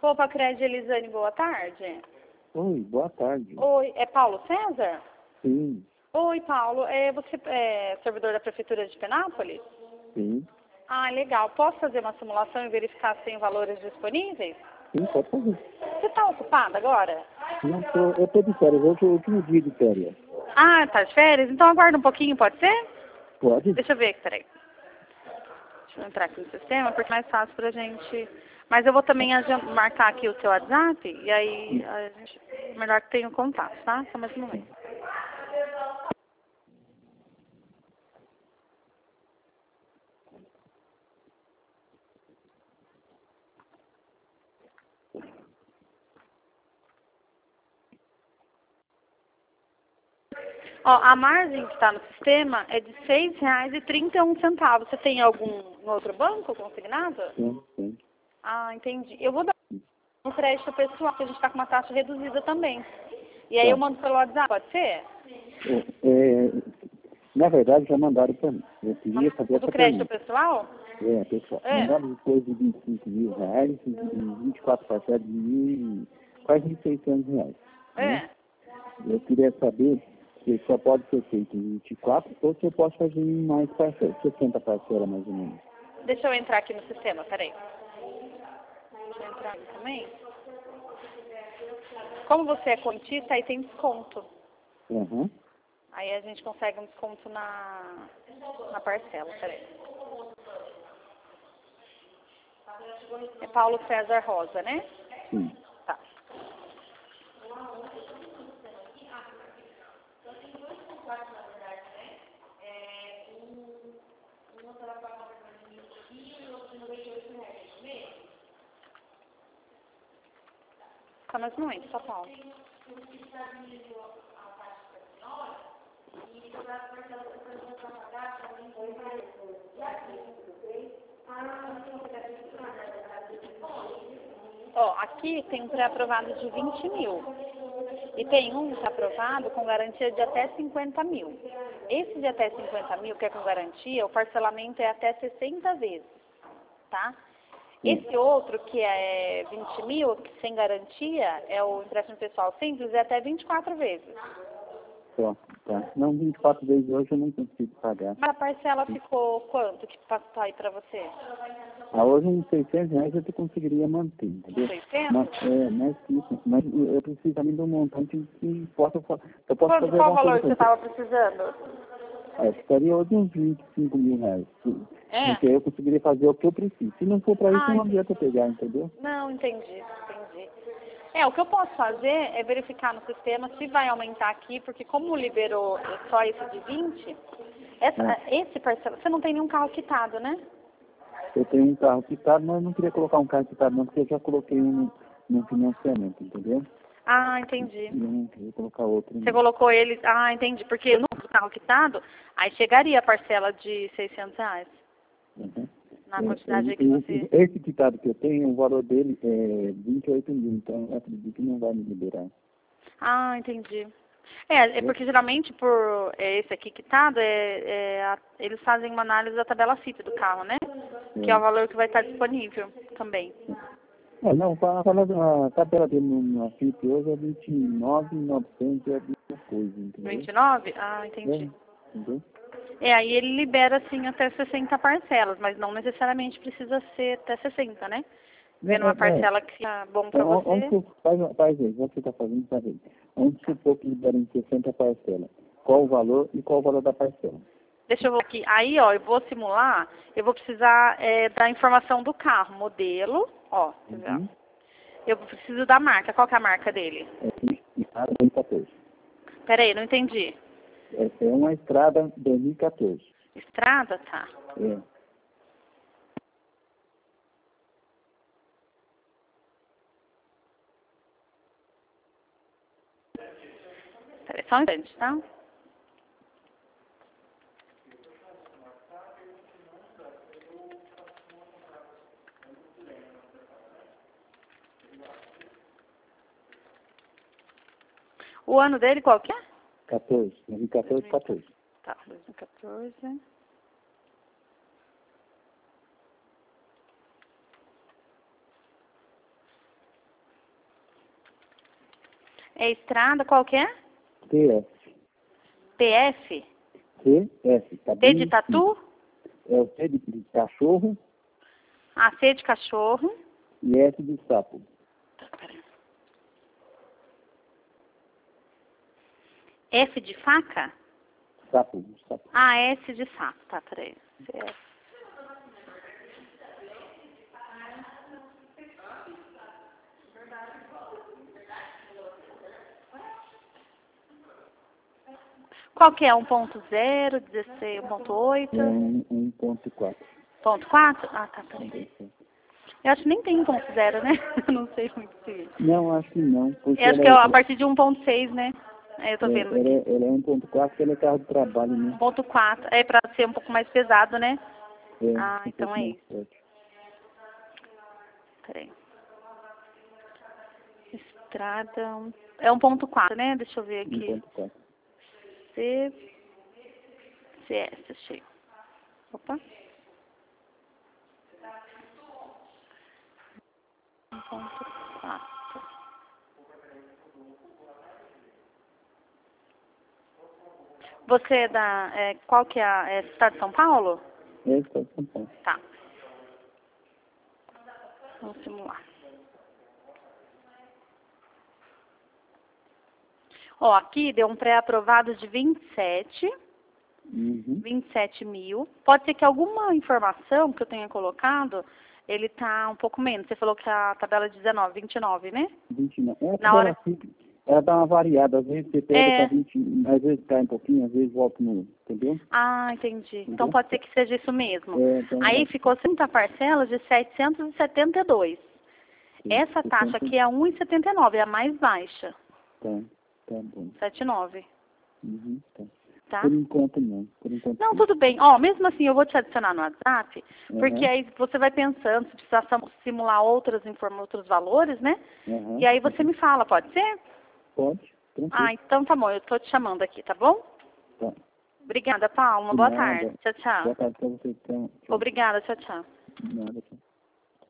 Copa Crédito Elisane, boa tarde. Oi, boa tarde. Oi, é Paulo César? Sim, Oi, Paulo. Você é servidor da Prefeitura de Penápolis? sim. Ah, legal. Posso fazer uma simulação e verificar se tem valores disponíveis? Sim, pode fazer. Você está ocupado agora? Eu tô de férias, hoje é o último dia de férias. Ah, tá de férias? Então aguarda um pouquinho, pode ser? Pode? Deixa eu ver, peraí. Deixa eu entrar aqui no sistema, porque é mais fácil pra gente... Mas eu vou também marcar aqui o seu WhatsApp, e aí a gente... melhor que tenha o contato, tá? Só mais um momento. Ó, a margem que está no sistema é de R$ 6,31. Você tem algum outro banco consignado? Sim, sim. Ah, entendi. Eu vou dar um crédito pessoal, que a gente está com uma taxa reduzida também. E aí eu Tá. mando pelo WhatsApp, pode ser? Na verdade, já mandaram para mim. Eu queria fazer O do essa crédito pergunta. pessoal? Pessoal. É. Mandaram depois de R$ 25.000 e 24 parcelas de quase R$ 1.600. Né? É. Eu queria saber se só pode ser feito em 24 ou se eu posso fazer em mais parcelas, 60 parcelas mais ou menos. Deixa eu entrar aqui no sistema, peraí. Deixa eu entrar aqui também. Como você é contista, aí tem desconto. Uhum. Aí a gente consegue um desconto na parcela, peraí. É Paulo César Rosa, né? Sim. Tá. Tá, mas não entra, só Paulo. Ó, aqui tem um pré-aprovado de 20 mil. E tem um que é aprovado com garantia de até 50 mil. Esse de até 50 mil, que é com garantia, o parcelamento é até 60 vezes, tá? Esse outro, que é 20 mil, que sem garantia, é o empréstimo pessoal simples, é até 24 vezes. Só, tá. Não, 24 vezes hoje eu não consigo pagar. Mas a parcela ficou quanto que passou aí pra você? Hoje uns R$ 600 eu conseguiria manter, entendeu? 600? Mas isso. Mas eu preciso também de um montante que possa... Eu posso fazer Qual o alguma valor coisa que você com isso. estava precisando? Ficaria hoje uns R$ 25.000. É? Porque aí eu conseguiria fazer o que eu preciso. Se não for para isso, Ah, não adianta eu pegar, entendeu? não, entendi. O que eu posso fazer é verificar no sistema se vai aumentar aqui, porque como liberou só esse de 20, esse parcela, você não tem nenhum carro quitado, né? Eu tenho um carro quitado, mas eu não queria colocar um carro quitado não, porque eu já coloquei um no financiamento, entendeu? Ah, entendi. Eu não queria colocar outro. Você colocou ele, ah, entendi, porque no carro quitado, aí chegaria a parcela de R$ 600, Uhum. na quantidade aí que você... Esse quitado que eu tenho, o valor dele é 28 mil, então eu acredito que não vai me liberar. Ah, entendi. É porque geralmente por esse aqui quitado, eles fazem uma análise da tabela FIP do carro, né? Que é o valor que vai estar disponível também. Não, a tabela dele na FIP hoje é 29.900 e alguma coisa, entendeu? 29? Ah, entendi. Entendeu? Aí ele libera, assim, até 60 parcelas, mas não necessariamente precisa ser até 60, né? Vendo uma parcela que é bom pra você. Faz aí, já que você está fazendo, faz aí. Vamos supor que liberem 60 parcelas. Qual o valor e qual o valor da parcela? Deixa eu ver aqui. Aí, ó, eu vou simular, eu vou precisar da informação do carro, modelo, ó, tá vendo? Eu preciso da marca. Qual que é a marca dele? Estrada 2014. Peraí, não entendi. É uma Estrada 2014. Estrada? Tá. É. Peraí, só um instante, tá? O ano dele qual que é? 14. 2014, 14. Tá, 2014. É estrada, qual que é? TF. TF? TF. Tá T de tatu? É o T de cachorro. A, C de cachorro. E S de sapo. Tá, peraí. F de faca? Sapo. Ah, S de sapo. Tá, peraí. CF. Qual que é? 1.0, 16, 1.8? É 1.4. Ponto 4? Ah, tá, peraí. Eu acho que nem tem 1.0, né? Eu não sei muito se... Não, acho que não. Porque Eu acho que é a partir de 1.6, né? Aí eu tô vendo aqui. Ela é 1.4 porque ela é carro de trabalho, né? 1.4. É pra ser um pouco mais pesado, né? Ah, Um então pouco é mais isso. forte. Peraí. Estrada... É 1.4, né? Deixa eu ver aqui. 1.4. CS, achei. Opa. 1.4. Você é da... qual que é a... É estado de São Paulo? É, está de São Paulo. Tá. Vamos simular. Ó, aqui deu um pré-aprovado de 27 mil. Pode ser que alguma informação que eu tenha colocado, ele tá um pouco menos. Você falou que a tabela é 19, 29, né? 29. Na hora... Ela dá uma variada. Às vezes você pega para 20, às vezes cai um pouquinho, às vezes volta no... Entendeu? Ah, entendi. Entendeu? Então pode ser que seja isso mesmo. Então, Aí ficou 30 parcelas de 772. Essa taxa aqui é 1,79, é a mais baixa. Tá bom. 7,9. Tá. Tá? Por enquanto não. Por enquanto Não, tudo bem. Ó, mesmo assim, eu vou te adicionar no WhatsApp, porque Uhum. aí você vai pensando se precisar simular outros valores, né? Uhum. E aí você me fala, pode ser? Pode, tranquilo. Ah, então tá bom, eu tô te chamando aqui, tá bom? Tá. Obrigada, Paulo. Uma boa tarde. Tchau, tchau. Boa tarde pra você, então. Obrigada, tchau, tchau. Nada, tchau.